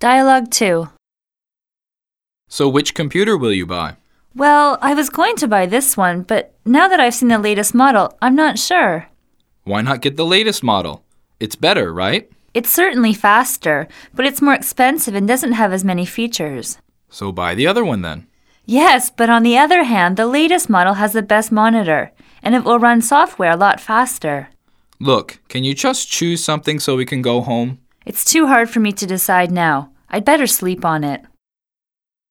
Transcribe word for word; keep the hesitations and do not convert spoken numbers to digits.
Dialogue two. So which computer will you buy? Well, I was going to buy this one, but now that I've seen the latest model, I'm not sure. Why not get the latest model? It's better, right? It's certainly faster, but it's more expensive and doesn't have as many features. So buy the other one then. Yes, but on the other hand, the latest model has the best monitor, and it will run software a lot faster. Look, can you just choose something so we can go home? It's too hard for me to decide now. I'd better sleep on it.